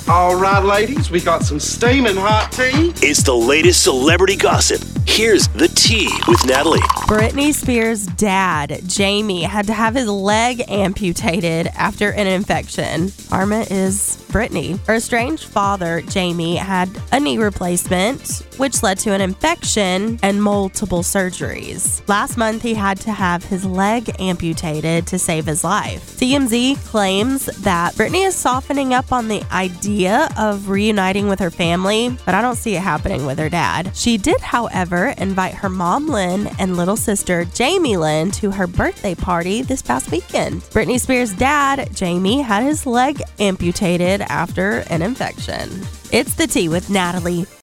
All right, ladies, we got some steaming hot tea. It's the latest celebrity gossip. Here's the tea with Natalie. Britney Spears' dad, Jamie, had to have his leg amputated after an infection. Karma is Britney. Her estranged father, Jamie, had a knee replacement, which led to an infection and multiple surgeries. Last month, he had to have his leg amputated to save his life. TMZ claims that Britney is softening up on the idea of reuniting with her family, but I don't see it happening with her dad. She did, however, invite her mom, Lynn, and little sister, Jamie Lynn, to her birthday party this past weekend. Britney Spears' dad, Jamie, had his leg amputated after an infection. It's the tea with Natalie.